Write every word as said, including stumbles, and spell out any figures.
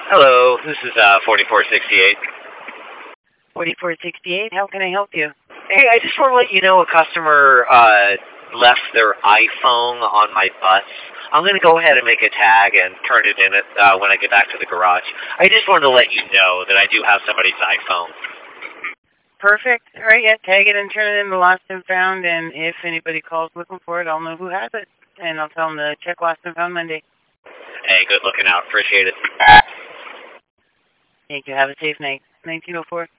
Hello, this is uh, forty-four sixty-eight. forty-four sixty-eight, how can I help you? Hey, I just want to let you know a customer uh, left their iPhone on my bus. I'm going to go ahead and make a tag and turn it in it, uh, when I get back to the garage. I just wanted to let you know that I do have somebody's iPhone. Perfect. All right, yeah, tag it and turn it in the lost and found, and if anybody calls looking for it, I'll know who has it, and I'll tell them to check lost and found Monday. Hey, good looking out. Appreciate it. Thank you. Have a safe night. nineteen oh four.